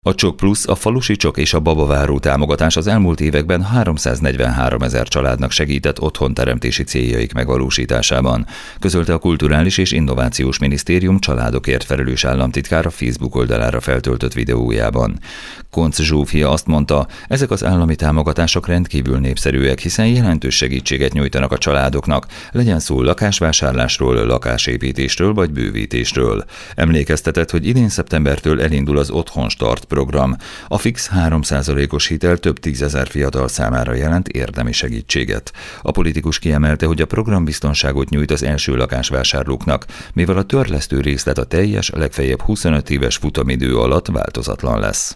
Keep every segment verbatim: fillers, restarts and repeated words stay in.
A Csok Plusz, a Falusi Csok és a Babaváró támogatás az elmúlt években háromszáznegyvenháromezer családnak segített otthonteremtési céljaik megvalósításában, közölte a Kulturális és Innovációs Minisztérium családokért felelős államtitkár a Facebook oldalára feltöltött videójában. Koncz Zsófia azt mondta, ezek az állami támogatások rendkívül népszerűek, hiszen jelentős segítséget nyújtanak a családoknak, legyen szó lakásvásárlásról, lakásépítésről vagy bővítésről. Emlékeztetett, hogy idén szeptembertől elindul az Otthon Start program. A fix három százalékos hitel több tízezer fiatal számára jelent érdemi segítséget. A politikus kiemelte, hogy a program biztonságot nyújt az első lakásvásárlóknak, mivel a törlesztő részlet a teljes, legfeljebb huszonöt éves futamidő alatt változatlan lesz.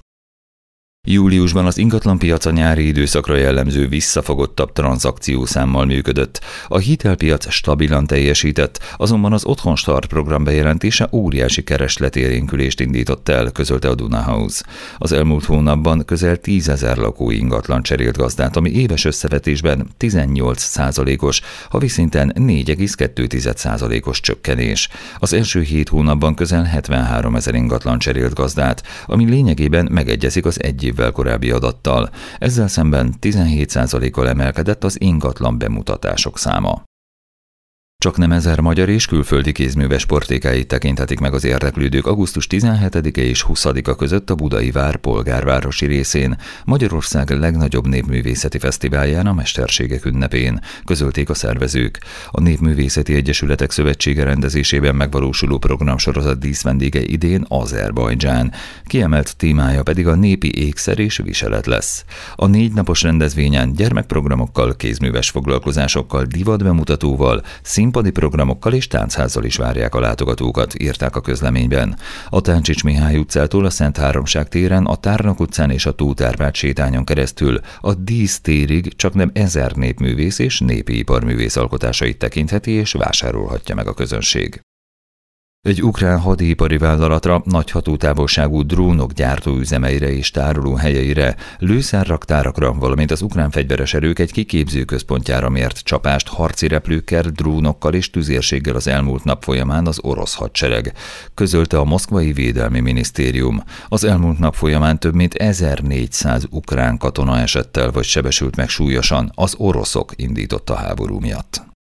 Júliusban az ingatlanpiac a nyári időszakra jellemző visszafogottabb tranzakciószámmal működött. A hitelpiac stabilan teljesített, azonban az Otthon Start program bejelentése óriási keresletélénkülést indított el, közölte a Duna House. Az elmúlt hónapban közel tízezer lakói ingatlan cserélt gazdát, ami éves összevetésben tizennyolc százalékos, havi szinten négy egész kettő százalékos csökkenés. Az első hét hónapban közel hetvenháromezer ingatlan cserélt gazdát, ami lényegében megegyezik az egy évvel korábbi adattal. Ezzel szemben tizenhét százalékkal emelkedett az ingatlan bemutatások száma. Csaknem ezer magyar és külföldi kézműves sportékáit tekinthetik meg az érdeklődők augusztus tizenhetedike és huszadika között a Budai Vár polgárvárosi részén, Magyarország legnagyobb népművészeti fesztiválján, a Mesterségek ünnepén, közölték a szervezők. A Népművészeti Egyesületek Szövetsége rendezésében megvalósuló programsorozat díszvendége idén Azerbajdzsán, kiemelt témája pedig a népi ékszer és viselet lesz. A négy napos rendezvényen gyermekprogramokkal, kézműves foglalkozásokkal, divatbemutatóval, színpadi programokkal és táncházzal is várják a látogatókat, írták a közleményben. A Táncsics Mihály utcától a Szent Háromság téren, a Tárnok utcán és a Tóth Árpád sétányon keresztül a Dísz térig csaknem ezer népművész és népi iparművész alkotásait tekintheti és vásárolhatja meg a közönség. Egy ukrán hadipari vállalatra, nagy hatótávolságú drónok gyártóüzemeire és tárolóhelyeire, lőszerraktárakra, valamint az ukrán fegyveres erők egy kiképző központjára mért csapást harci repülőkkel, drónokkal és tüzérséggel az elmúlt nap folyamán az orosz hadsereg, közölte a Moszkvai Védelmi Minisztérium. Az elmúlt nap folyamán több mint ezernégyszáz ukrán katona esett el vagy sebesült meg súlyosan, az oroszok indította háború miatt.